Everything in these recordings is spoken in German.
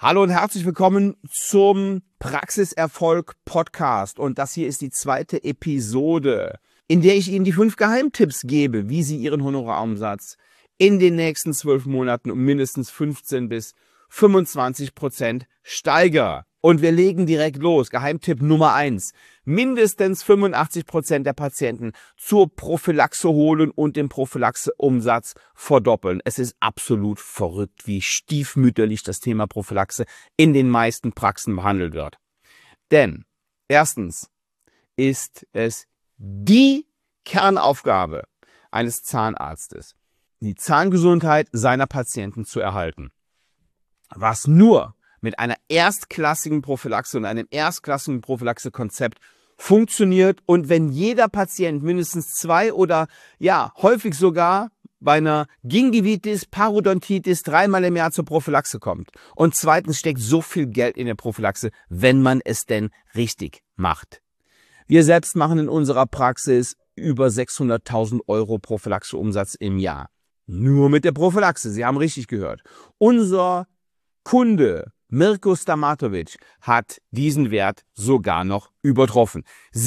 Hallo und herzlich willkommen zum Praxiserfolg Podcast. Und das hier ist die zweite Episode, in der ich Ihnen die 5 Geheimtipps gebe, wie Sie Ihren Honorarumsatz in den nächsten 12 Monaten um mindestens 15 bis 25% steigern. Und wir legen direkt los. Geheimtipp Nummer 1. Mindestens 85% der Patienten zur Prophylaxe holen und den Prophylaxeumsatz verdoppeln. Es ist absolut verrückt, wie stiefmütterlich das Thema Prophylaxe in den meisten Praxen behandelt wird. Denn erstens ist es die Kernaufgabe eines Zahnarztes, die Zahngesundheit seiner Patienten zu erhalten. Was nur mit einer erstklassigen Prophylaxe und einem erstklassigen Prophylaxe-Konzept funktioniert und wenn jeder Patient mindestens 2 oder häufig sogar bei einer Gingivitis, Parodontitis 3-mal im Jahr zur Prophylaxe kommt. Und zweitens steckt so viel Geld in der Prophylaxe, wenn man es denn richtig macht. Wir selbst machen in unserer Praxis über 600.000 € Prophylaxe-Umsatz im Jahr. Nur mit der Prophylaxe, Sie haben richtig gehört. Unser Kunde Mirko Stamatovic hat diesen Wert sogar noch übertroffen.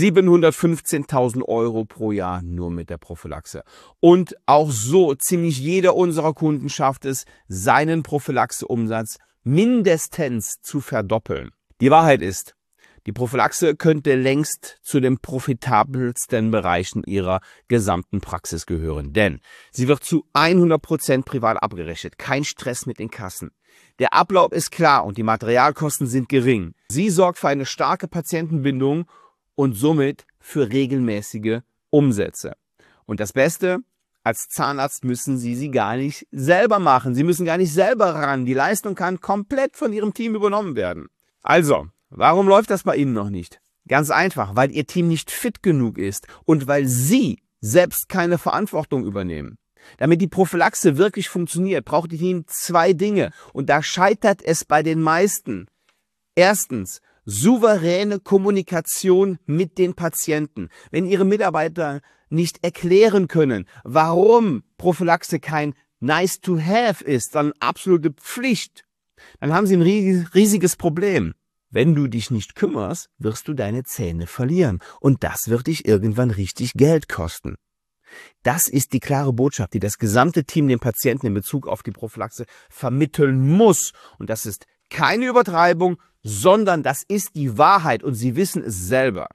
715.000 € pro Jahr nur mit der Prophylaxe. Und auch so ziemlich jeder unserer Kunden schafft es, seinen Prophylaxe-Umsatz mindestens zu verdoppeln. Die Wahrheit ist, die Prophylaxe könnte längst zu den profitabelsten Bereichen Ihrer gesamten Praxis gehören, denn sie wird zu 100% privat abgerechnet, kein Stress mit den Kassen. Der Ablauf ist klar und die Materialkosten sind gering. Sie sorgt für eine starke Patientenbindung und somit für regelmäßige Umsätze. Und das Beste, als Zahnarzt müssen Sie gar nicht selber machen. Sie müssen gar nicht selber ran. Die Leistung kann komplett von Ihrem Team übernommen werden. Also, warum läuft das bei Ihnen noch nicht? Ganz einfach, weil Ihr Team nicht fit genug ist und weil Sie selbst keine Verantwortung übernehmen. Damit die Prophylaxe wirklich funktioniert, braucht Ihr Team 2 Dinge und da scheitert es bei den meisten. Erstens, souveräne Kommunikation mit den Patienten. Wenn Ihre Mitarbeiter nicht erklären können, warum Prophylaxe kein nice to have ist, sondern absolute Pflicht, dann haben Sie ein riesiges Problem. Wenn du dich nicht kümmerst, wirst du deine Zähne verlieren und das wird dich irgendwann richtig Geld kosten. Das ist die klare Botschaft, die das gesamte Team dem Patienten in Bezug auf die Prophylaxe vermitteln muss. Und das ist keine Übertreibung, sondern das ist die Wahrheit und Sie wissen es selber.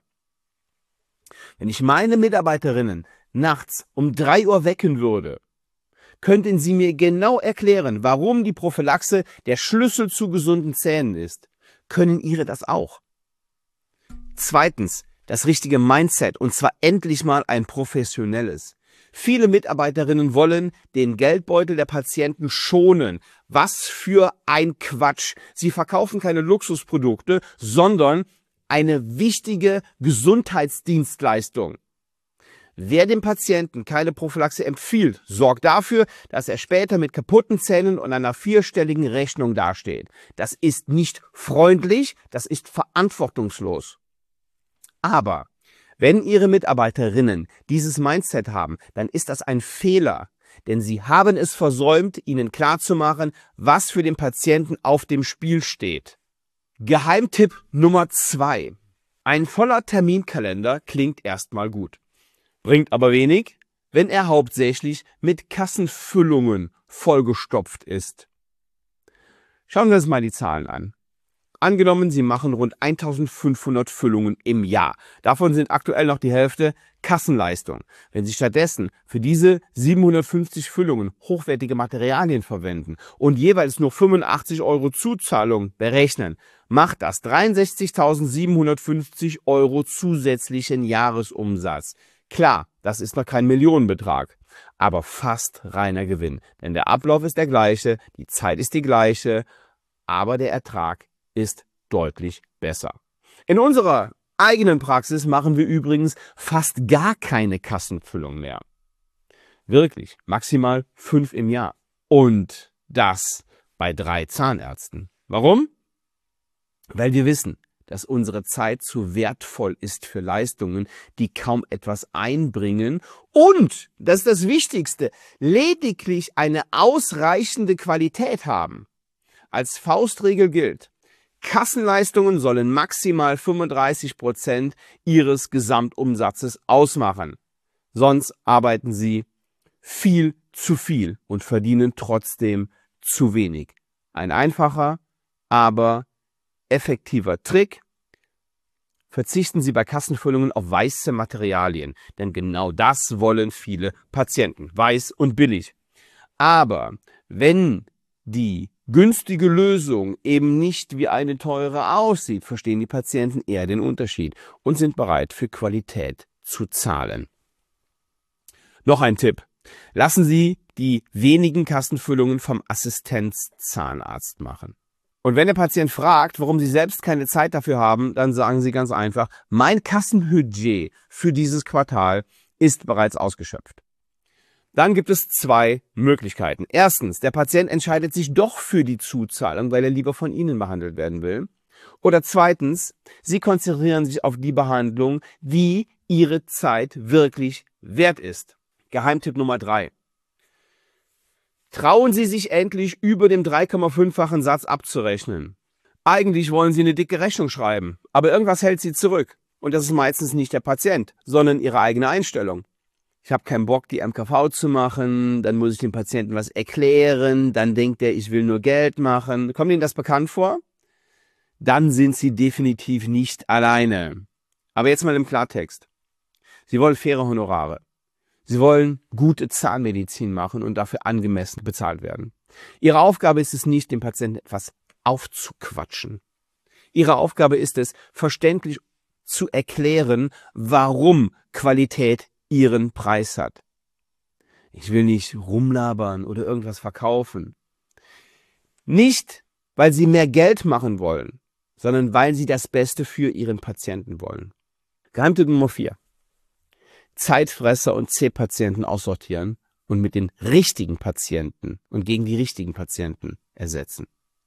Wenn ich meine Mitarbeiterinnen nachts um 3 Uhr wecken würde, könnten Sie mir genau erklären, warum die Prophylaxe der Schlüssel zu gesunden Zähnen ist. Können Ihre das auch? Zweitens, das richtige Mindset und zwar endlich mal ein professionelles. Viele Mitarbeiterinnen wollen den Geldbeutel der Patienten schonen. Was für ein Quatsch. Sie verkaufen keine Luxusprodukte, sondern eine wichtige Gesundheitsdienstleistung. Wer dem Patienten keine Prophylaxe empfiehlt, sorgt dafür, dass er später mit kaputten Zähnen und einer 4-stelligen Rechnung dasteht. Das ist nicht freundlich, das ist verantwortungslos. Aber wenn Ihre Mitarbeiterinnen dieses Mindset haben, dann ist das ein Fehler, denn Sie haben es versäumt, ihnen klarzumachen, was für den Patienten auf dem Spiel steht. Geheimtipp Nummer 2. Ein voller Terminkalender klingt erstmal gut, bringt aber wenig, wenn er hauptsächlich mit Kassenfüllungen vollgestopft ist. Schauen wir uns mal die Zahlen an. Angenommen, Sie machen rund 1500 Füllungen im Jahr. Davon sind aktuell noch die Hälfte Kassenleistung. Wenn Sie stattdessen für diese 750 Füllungen hochwertige Materialien verwenden und jeweils nur 85 € Zuzahlung berechnen, macht das 63.750 € zusätzlichen Jahresumsatz. Klar, das ist noch kein Millionenbetrag, aber fast reiner Gewinn. Denn der Ablauf ist der gleiche, die Zeit ist die gleiche, aber der Ertrag ist deutlich besser. In unserer eigenen Praxis machen wir übrigens fast gar keine Kassenfüllung mehr. Wirklich, maximal 5 im Jahr. Und das bei 3 Zahnärzten. Warum? Weil wir wissen, dass unsere Zeit zu wertvoll ist für Leistungen, die kaum etwas einbringen und, das ist das Wichtigste, lediglich eine ausreichende Qualität haben. Als Faustregel gilt, Kassenleistungen sollen maximal 35% Ihres Gesamtumsatzes ausmachen. Sonst arbeiten Sie viel zu viel und verdienen trotzdem zu wenig. Ein einfacher, aber effektiver Trick. Verzichten Sie bei Kassenfüllungen auf weiße Materialien, denn genau das wollen viele Patienten, weiß und billig. Aber wenn die günstige Lösung eben nicht wie eine teure aussieht, verstehen die Patienten eher den Unterschied und sind bereit, für Qualität zu zahlen. Noch ein Tipp. Lassen Sie die wenigen Kassenfüllungen vom Assistenzzahnarzt machen. Und wenn der Patient fragt, warum Sie selbst keine Zeit dafür haben, dann sagen Sie ganz einfach, mein Kassenbudget für dieses Quartal ist bereits ausgeschöpft. Dann gibt es zwei Möglichkeiten. Erstens, der Patient entscheidet sich doch für die Zuzahlung, weil er lieber von Ihnen behandelt werden will. Oder zweitens, Sie konzentrieren sich auf die Behandlung, die Ihre Zeit wirklich wert ist. Geheimtipp Nummer 3. Trauen Sie sich endlich, über dem 3,5-fachen Satz abzurechnen. Eigentlich wollen Sie eine dicke Rechnung schreiben, aber irgendwas hält Sie zurück. Und das ist meistens nicht der Patient, sondern Ihre eigene Einstellung. Ich habe keinen Bock, die MKV zu machen, dann muss ich dem Patienten was erklären, dann denkt er, ich will nur Geld machen. Kommt Ihnen das bekannt vor? Dann sind Sie definitiv nicht alleine. Aber jetzt mal im Klartext. Sie wollen faire Honorare. Sie wollen gute Zahnmedizin machen und dafür angemessen bezahlt werden. Ihre Aufgabe ist es nicht, dem Patienten etwas aufzuquatschen. Ihre Aufgabe ist es, verständlich zu erklären, warum Qualität ihren Preis hat. Ich will nicht rumlabern oder irgendwas verkaufen. Nicht, weil sie mehr Geld machen wollen, sondern weil sie das Beste für ihren Patienten wollen. Geheimtipp Nummer 4. Zeitfresser und C-Patienten aussortieren und mit den richtigen Patienten und gegen die richtigen Patienten ersetzen.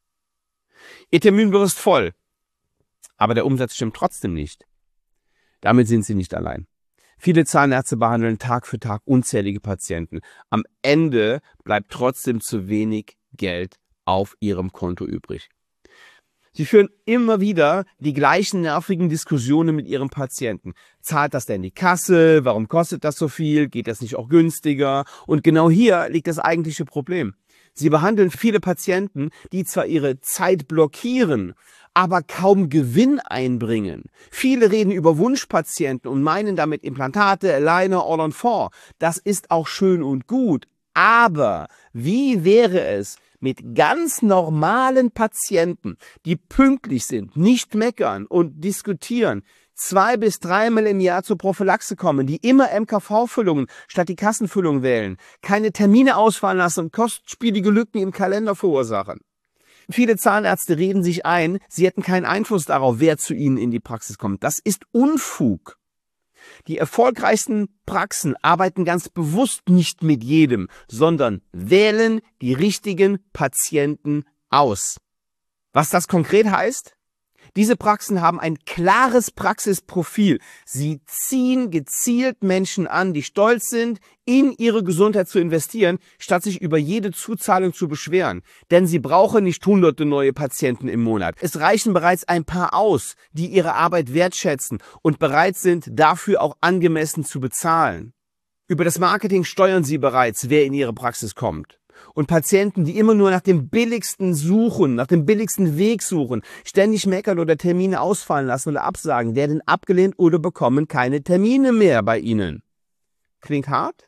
Ihr Terminbuch ist voll, aber der Umsatz stimmt trotzdem nicht. Damit sind Sie nicht allein. Viele Zahnärzte behandeln Tag für Tag unzählige Patienten. Am Ende bleibt trotzdem zu wenig Geld auf Ihrem Konto übrig. Sie führen immer wieder die gleichen nervigen Diskussionen mit Ihrem Patienten. Zahlt das denn die Kasse? Warum kostet das so viel? Geht das nicht auch günstiger? Und genau hier liegt das eigentliche Problem. Sie behandeln viele Patienten, die zwar ihre Zeit blockieren, aber kaum Gewinn einbringen. Viele reden über Wunschpatienten und meinen damit Implantate, Aligner, All-on-4. Das ist auch schön und gut. Aber wie wäre es mit ganz normalen Patienten, die pünktlich sind, nicht meckern und diskutieren, 2- bis 3-mal im Jahr zur Prophylaxe kommen, die immer MKV-Füllungen statt die Kassenfüllung wählen, keine Termine ausfallen lassen und kostspielige Lücken im Kalender verursachen? Viele Zahnärzte reden sich ein, sie hätten keinen Einfluss darauf, wer zu ihnen in die Praxis kommt. Das ist Unfug. Die erfolgreichsten Praxen arbeiten ganz bewusst nicht mit jedem, sondern wählen die richtigen Patienten aus. Was das konkret heißt? Diese Praxen haben ein klares Praxisprofil. Sie ziehen gezielt Menschen an, die stolz sind, in ihre Gesundheit zu investieren, statt sich über jede Zuzahlung zu beschweren. Denn sie brauchen nicht hunderte neue Patienten im Monat. Es reichen bereits ein paar aus, die ihre Arbeit wertschätzen und bereit sind, dafür auch angemessen zu bezahlen. Über das Marketing steuern sie bereits, wer in ihre Praxis kommt. Und Patienten, die immer nur nach dem billigsten suchen, nach dem billigsten Weg suchen, ständig meckern oder Termine ausfallen lassen oder absagen, werden abgelehnt oder bekommen keine Termine mehr bei Ihnen. Klingt hart?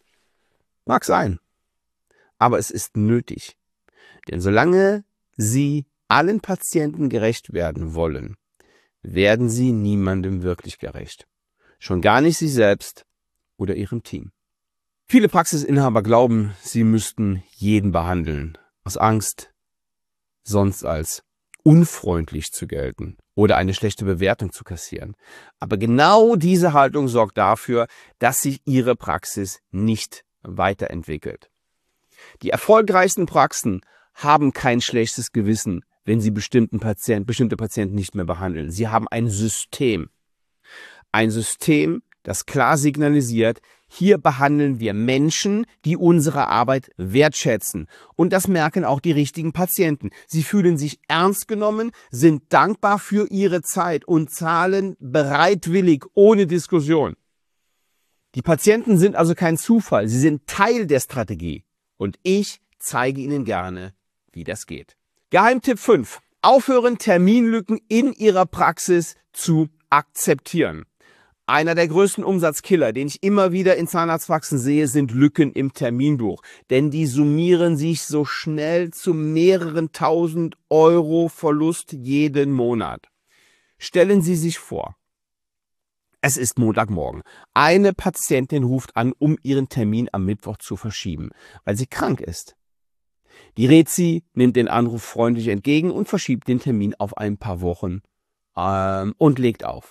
Mag sein. Aber es ist nötig. Denn solange Sie allen Patienten gerecht werden wollen, werden Sie niemandem wirklich gerecht. Schon gar nicht sich selbst oder Ihrem Team. Viele Praxisinhaber glauben, sie müssten jeden behandeln, aus Angst, sonst als unfreundlich zu gelten oder eine schlechte Bewertung zu kassieren. Aber genau diese Haltung sorgt dafür, dass sich ihre Praxis nicht weiterentwickelt. Die erfolgreichsten Praxen haben kein schlechtes Gewissen, wenn sie bestimmte Patienten nicht mehr behandeln. Sie haben ein System, das klar signalisiert, Hier behandeln wir Menschen, die unsere Arbeit wertschätzen. Und das merken auch die richtigen Patienten. Sie fühlen sich ernst genommen, sind dankbar für ihre Zeit und zahlen bereitwillig, ohne Diskussion. Die Patienten sind also kein Zufall, sie sind Teil der Strategie. Und ich zeige Ihnen gerne, wie das geht. Geheimtipp 5. Aufhören, Terminlücken in Ihrer Praxis zu akzeptieren. Einer der größten Umsatzkiller, den ich immer wieder in Zahnarztpraxen sehe, sind Lücken im Terminbuch. Denn die summieren sich so schnell zu mehreren tausend Euro Verlust jeden Monat. Stellen Sie sich vor, es ist Montagmorgen. Eine Patientin ruft an, um ihren Termin am Mittwoch zu verschieben, weil sie krank ist. Die Rezi nimmt den Anruf freundlich entgegen und verschiebt den Termin auf ein paar Wochen und legt auf.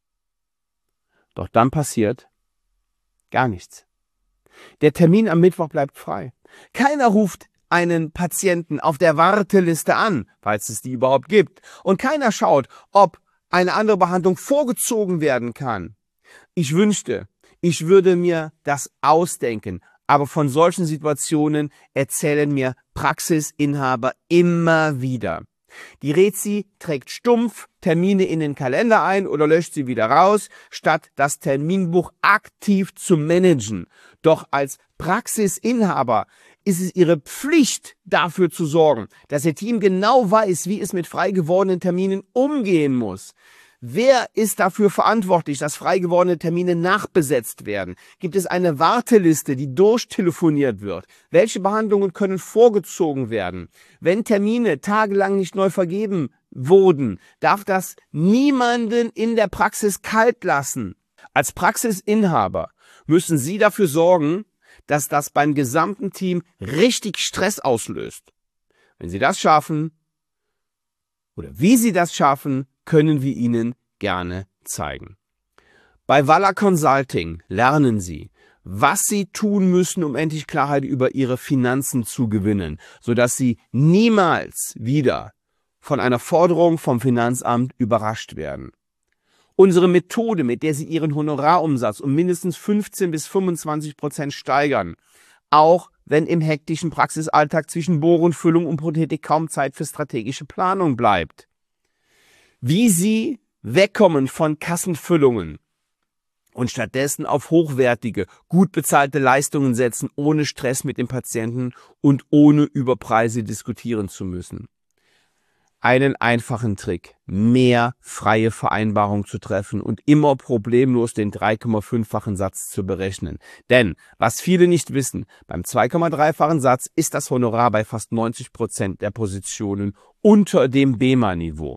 Doch dann passiert gar nichts. Der Termin am Mittwoch bleibt frei. Keiner ruft einen Patienten auf der Warteliste an, falls es die überhaupt gibt. Und keiner schaut, ob eine andere Behandlung vorgezogen werden kann. Ich wünschte, ich würde mir das ausdenken. Aber von solchen Situationen erzählen mir Praxisinhaber immer wieder. Die Rezi trägt stumpf Termine in den Kalender ein oder löscht sie wieder raus, statt das Terminbuch aktiv zu managen. Doch als Praxisinhaber ist es ihre Pflicht, dafür zu sorgen, dass ihr Team genau weiß, wie es mit frei gewordenen Terminen umgehen muss. Wer ist dafür verantwortlich, dass frei gewordene Termine nachbesetzt werden? Gibt es eine Warteliste, die durchtelefoniert wird? Welche Behandlungen können vorgezogen werden? Wenn Termine tagelang nicht neu vergeben wurden, darf das niemanden in der Praxis kalt lassen. Als Praxisinhaber müssen Sie dafür sorgen, dass das beim gesamten Team richtig Stress auslöst. Wenn Sie das schaffen, oder wie Sie das schaffen, können wir Ihnen gerne zeigen. Bei Walla Consulting lernen Sie, was Sie tun müssen, um endlich Klarheit über Ihre Finanzen zu gewinnen, sodass Sie niemals wieder von einer Forderung vom Finanzamt überrascht werden. Unsere Methode, mit der Sie Ihren Honorarumsatz um mindestens 15 bis 25% steigern, auch wenn im hektischen Praxisalltag zwischen Bohren, Füllung und Prothetik kaum Zeit für strategische Planung bleibt. Wie Sie wegkommen von Kassenfüllungen und stattdessen auf hochwertige, gut bezahlte Leistungen setzen, ohne Stress mit dem Patienten und ohne über Preise diskutieren zu müssen. Einen einfachen Trick: mehr freie Vereinbarungen zu treffen und immer problemlos den 3,5-fachen Satz zu berechnen. Denn, was viele nicht wissen, beim 2,3-fachen Satz ist das Honorar bei fast 90% der Positionen unter dem BEMA-Niveau.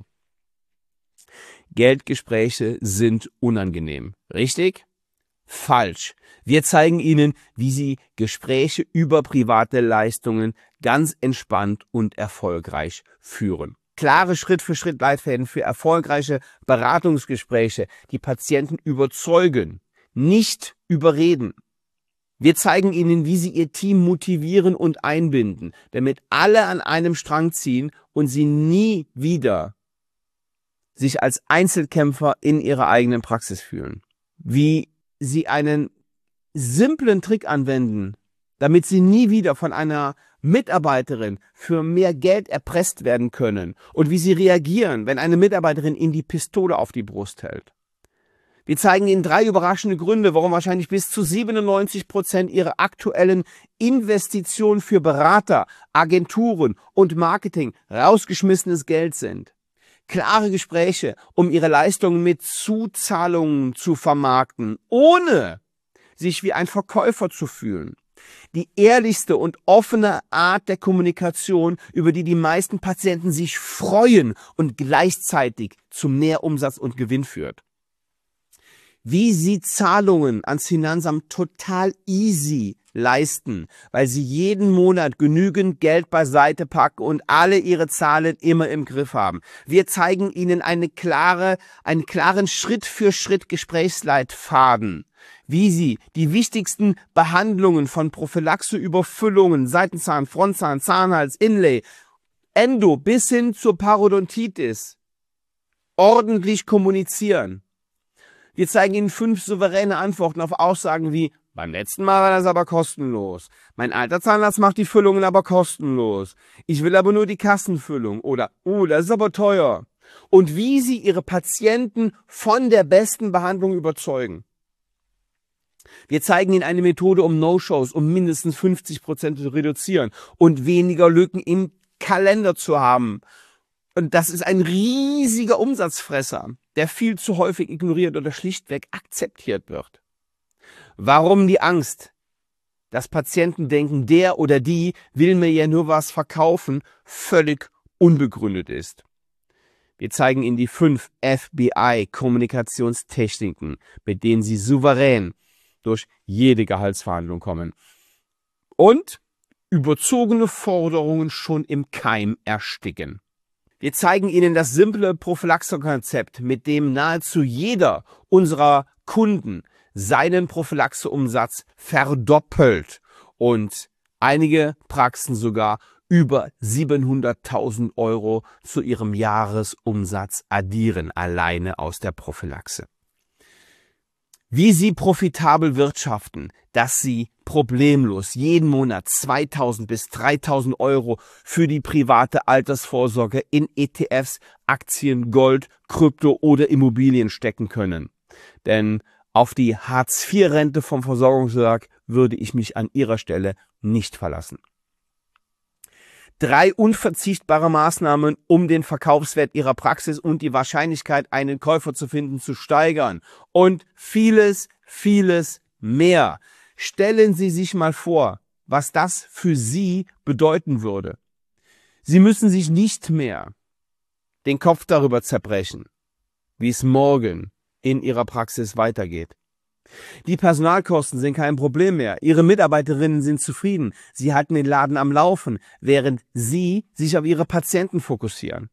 Geldgespräche sind unangenehm. Richtig? Falsch. Wir zeigen Ihnen, wie Sie Gespräche über private Leistungen ganz entspannt und erfolgreich führen. Klare Schritt-für-Schritt-Leitfäden für erfolgreiche Beratungsgespräche, die Patienten überzeugen, nicht überreden. Wir zeigen Ihnen, wie Sie Ihr Team motivieren und einbinden, damit alle an einem Strang ziehen und Sie nie wieder sich als Einzelkämpfer in ihrer eigenen Praxis fühlen. Wie Sie einen simplen Trick anwenden, damit Sie nie wieder von einer Mitarbeiterin für mehr Geld erpresst werden können und wie Sie reagieren, wenn eine Mitarbeiterin Ihnen die Pistole auf die Brust hält. Wir zeigen Ihnen 3 überraschende Gründe, warum wahrscheinlich bis zu 97% Ihrer aktuellen Investitionen für Berater, Agenturen und Marketing rausgeschmissenes Geld sind. Klare Gespräche, um Ihre Leistungen mit Zuzahlungen zu vermarkten, ohne sich wie ein Verkäufer zu fühlen. Die ehrlichste und offene Art der Kommunikation, über die die meisten Patienten sich freuen und gleichzeitig zu mehr Umsatz und Gewinn führt. Wie Sie Zahlungen ans Finanzamt total easy leisten, weil Sie jeden Monat genügend Geld beiseite packen und alle Ihre Zahlen immer im Griff haben. Wir zeigen Ihnen einen klaren Schritt-für-Schritt Gesprächsleitfaden, wie Sie die wichtigsten Behandlungen von Prophylaxe über Füllungen, Seitenzahn, Frontzahn, Zahnhals, Inlay, Endo bis hin zur Parodontitis ordentlich kommunizieren. Wir zeigen Ihnen 5 souveräne Antworten auf Aussagen wie: Beim letzten Mal war das aber kostenlos. Mein alter Zahnarzt macht die Füllungen aber kostenlos. Ich will aber nur die Kassenfüllung. Oder, das ist aber teuer. Und wie Sie Ihre Patienten von der besten Behandlung überzeugen. Wir zeigen Ihnen eine Methode, um No-Shows um mindestens 50% zu reduzieren und weniger Lücken im Kalender zu haben. Und das ist ein riesiger Umsatzfresser, der viel zu häufig ignoriert oder schlichtweg akzeptiert wird. Warum die Angst, dass Patienten denken, der oder die will mir ja nur was verkaufen, völlig unbegründet ist. Wir zeigen Ihnen die 5 FBI-Kommunikationstechniken, mit denen Sie souverän durch jede Gehaltsverhandlung kommen und überzogene Forderungen schon im Keim ersticken. Wir zeigen Ihnen das simple Prophylaxe-Konzept, mit dem nahezu jeder unserer Kunden seinen Prophylaxe-Umsatz verdoppelt und einige Praxen sogar über 700.000 € zu ihrem Jahresumsatz addieren, alleine aus der Prophylaxe. Wie Sie profitabel wirtschaften, dass Sie problemlos jeden Monat 2.000 bis 3.000 € für die private Altersvorsorge in ETFs, Aktien, Gold, Krypto oder Immobilien stecken können. Denn auf die Hartz-IV-Rente vom Versorgungswerk würde ich mich an Ihrer Stelle nicht verlassen. 3 unverzichtbare Maßnahmen, um den Verkaufswert Ihrer Praxis und die Wahrscheinlichkeit, einen Käufer zu finden, zu steigern. Und vieles, vieles mehr. Stellen Sie sich mal vor, was das für Sie bedeuten würde. Sie müssen sich nicht mehr den Kopf darüber zerbrechen, wie es morgen in Ihrer Praxis weitergeht. Die Personalkosten sind kein Problem mehr. Ihre Mitarbeiterinnen sind zufrieden. Sie halten den Laden am Laufen, während Sie sich auf Ihre Patienten fokussieren.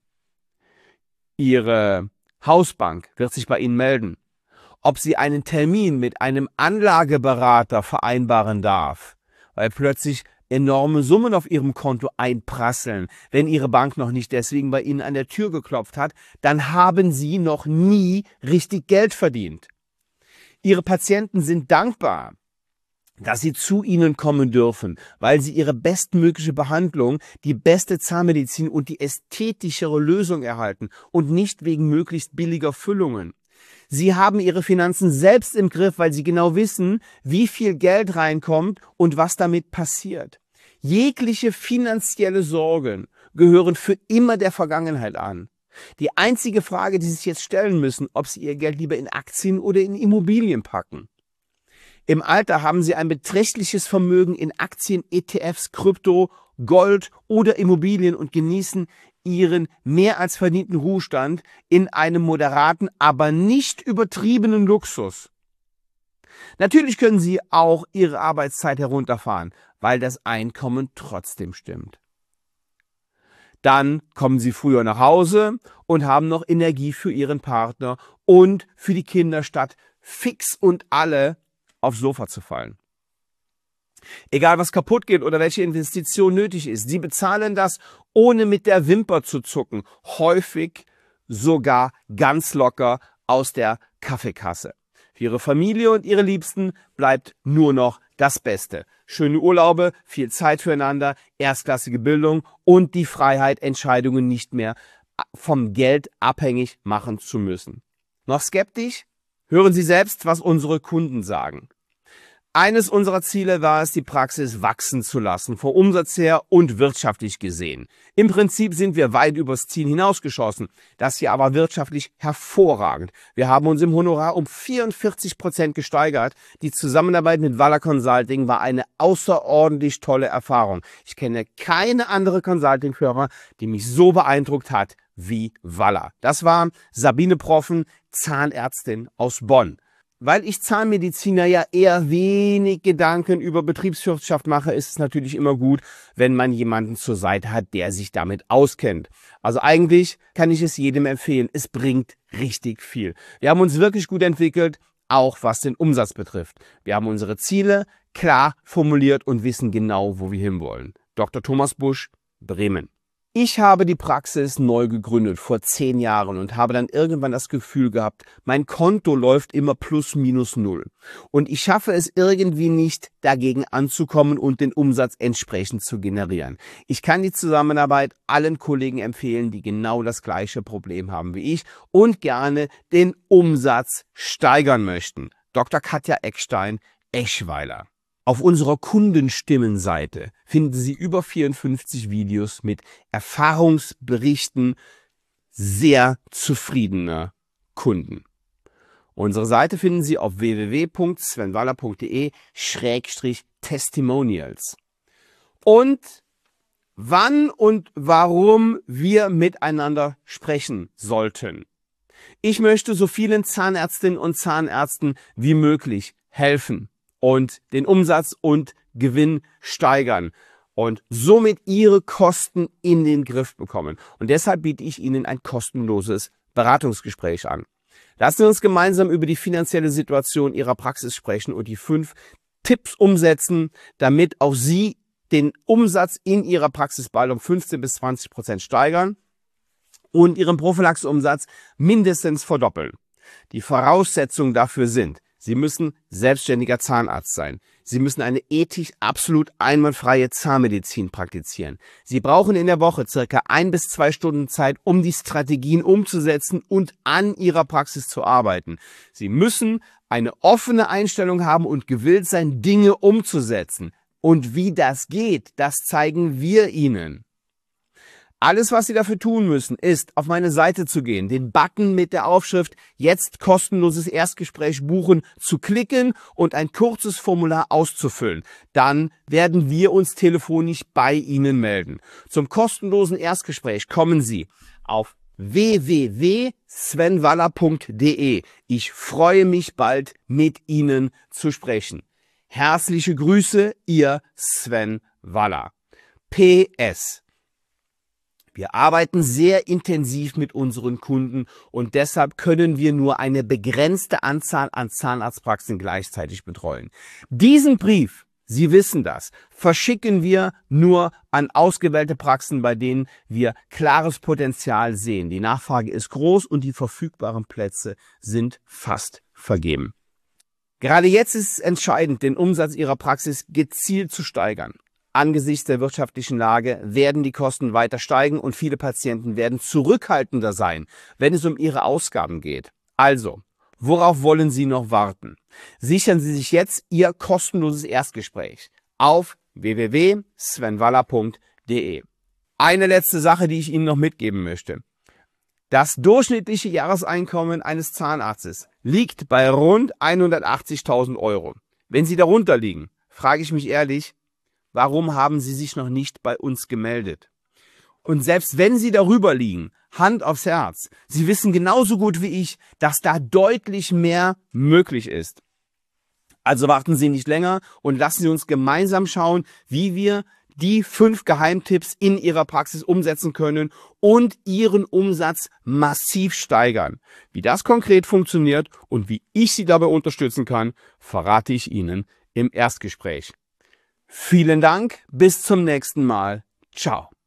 Ihre Hausbank wird sich bei Ihnen melden, ob sie einen Termin mit einem Anlageberater vereinbaren darf, weil plötzlich enorme Summen auf Ihrem Konto einprasseln. Wenn Ihre Bank noch nicht deswegen bei Ihnen an der Tür geklopft hat, dann haben Sie noch nie richtig Geld verdient. Ihre Patienten sind dankbar, dass sie zu Ihnen kommen dürfen, weil Sie Ihre bestmögliche Behandlung, die beste Zahnmedizin und die ästhetischere Lösung erhalten und nicht wegen möglichst billiger Füllungen. Sie haben Ihre Finanzen selbst im Griff, weil Sie genau wissen, wie viel Geld reinkommt und was damit passiert. Jegliche finanzielle Sorgen gehören für immer der Vergangenheit an. Die einzige Frage, die Sie sich jetzt stellen müssen, ob Sie Ihr Geld lieber in Aktien oder in Immobilien packen. Im Alter haben Sie ein beträchtliches Vermögen in Aktien, ETFs, Krypto, Gold oder Immobilien und genießen Ihren mehr als verdienten Ruhestand in einem moderaten, aber nicht übertriebenen Luxus. Natürlich können Sie auch Ihre Arbeitszeit herunterfahren, weil das Einkommen trotzdem stimmt. Dann kommen Sie früher nach Hause und haben noch Energie für Ihren Partner und für die Kinder, statt fix und alle aufs Sofa zu fallen. Egal was kaputt geht oder welche Investition nötig ist, Sie bezahlen das, ohne mit der Wimper zu zucken, häufig sogar ganz locker aus der Kaffeekasse. Für Ihre Familie und Ihre Liebsten bleibt nur noch das Beste. Schöne Urlaube, viel Zeit füreinander, erstklassige Bildung und die Freiheit, Entscheidungen nicht mehr vom Geld abhängig machen zu müssen. Noch skeptisch? Hören Sie selbst, was unsere Kunden sagen. Eines unserer Ziele war es, die Praxis wachsen zu lassen, vom Umsatz her und wirtschaftlich gesehen. Im Prinzip sind wir weit übers Ziel hinausgeschossen, das hier aber wirtschaftlich hervorragend. Wir haben uns im Honorar um 44% gesteigert. Die Zusammenarbeit mit Valla Consulting war eine außerordentlich tolle Erfahrung. Ich kenne keine andere Consulting-Firma, die mich so beeindruckt hat wie Valla. Das war Sabine Proffen, Zahnärztin aus Bonn. Weil ich Zahnmediziner ja eher wenig Gedanken über Betriebswirtschaft mache, ist es natürlich immer gut, wenn man jemanden zur Seite hat, der sich damit auskennt. Also eigentlich kann ich es jedem empfehlen. Es bringt richtig viel. Wir haben uns wirklich gut entwickelt, auch was den Umsatz betrifft. Wir haben unsere Ziele klar formuliert und wissen genau, wo wir hinwollen. Dr. Thomas Busch, Bremen. Ich habe die Praxis neu gegründet vor 10 Jahren und habe dann irgendwann das Gefühl gehabt, mein Konto läuft immer plus minus null. Und ich schaffe es irgendwie nicht, dagegen anzukommen und den Umsatz entsprechend zu generieren. Ich kann die Zusammenarbeit allen Kollegen empfehlen, die genau das gleiche Problem haben wie ich und gerne den Umsatz steigern möchten. Dr. Katja Eckstein, Eschweiler. Auf unserer Kundenstimmenseite finden Sie über 54 Videos mit Erfahrungsberichten sehr zufriedener Kunden. Unsere Seite finden Sie auf www.svenwaller.de/testimonials. Und wann und warum wir miteinander sprechen sollten. Ich möchte so vielen Zahnärztinnen und Zahnärzten wie möglich helfen und den Umsatz und Gewinn steigern und somit ihre Kosten in den Griff bekommen. Und deshalb biete ich Ihnen ein kostenloses Beratungsgespräch an. Lassen Sie uns gemeinsam über die finanzielle Situation Ihrer Praxis sprechen und die 5 Tipps umsetzen, damit auch Sie den Umsatz in Ihrer Praxis bald um 15 bis 20% steigern und Ihren Prophylaxeumsatz mindestens verdoppeln. Die Voraussetzungen dafür sind: Sie müssen selbstständiger Zahnarzt sein. Sie müssen eine ethisch absolut einwandfreie Zahnmedizin praktizieren. Sie brauchen in der Woche circa 1 bis 2 Stunden Zeit, um die Strategien umzusetzen und an Ihrer Praxis zu arbeiten. Sie müssen eine offene Einstellung haben und gewillt sein, Dinge umzusetzen. Und wie das geht, das zeigen wir Ihnen. Alles, was Sie dafür tun müssen, ist, auf meine Seite zu gehen, den Button mit der Aufschrift "Jetzt kostenloses Erstgespräch buchen" zu klicken und ein kurzes Formular auszufüllen. Dann werden wir uns telefonisch bei Ihnen melden. Zum kostenlosen Erstgespräch kommen Sie auf www.svenwaller.de. Ich freue mich bald, mit Ihnen zu sprechen. Herzliche Grüße, Ihr Sven Waller. PS. Wir arbeiten sehr intensiv mit unseren Kunden und deshalb können wir nur eine begrenzte Anzahl an Zahnarztpraxen gleichzeitig betreuen. Diesen Brief, Sie wissen das, verschicken wir nur an ausgewählte Praxen, bei denen wir klares Potenzial sehen. Die Nachfrage ist groß und die verfügbaren Plätze sind fast vergeben. Gerade jetzt ist es entscheidend, den Umsatz Ihrer Praxis gezielt zu steigern. Angesichts der wirtschaftlichen Lage werden die Kosten weiter steigen und viele Patienten werden zurückhaltender sein, wenn es um ihre Ausgaben geht. Also, worauf wollen Sie noch warten? Sichern Sie sich jetzt Ihr kostenloses Erstgespräch auf www.svenwaller.de. Eine letzte Sache, die ich Ihnen noch mitgeben möchte. Das durchschnittliche Jahreseinkommen eines Zahnarztes liegt bei rund 180.000 Euro. Wenn Sie darunter liegen, frage ich mich ehrlich, warum haben Sie sich noch nicht bei uns gemeldet? Und selbst wenn Sie darüber liegen, Hand aufs Herz, Sie wissen genauso gut wie ich, dass da deutlich mehr möglich ist. Also warten Sie nicht länger und lassen Sie uns gemeinsam schauen, wie wir die 5 Geheimtipps in Ihrer Praxis umsetzen können und Ihren Umsatz massiv steigern. Wie das konkret funktioniert und wie ich Sie dabei unterstützen kann, verrate ich Ihnen im Erstgespräch. Vielen Dank, bis zum nächsten Mal. Ciao.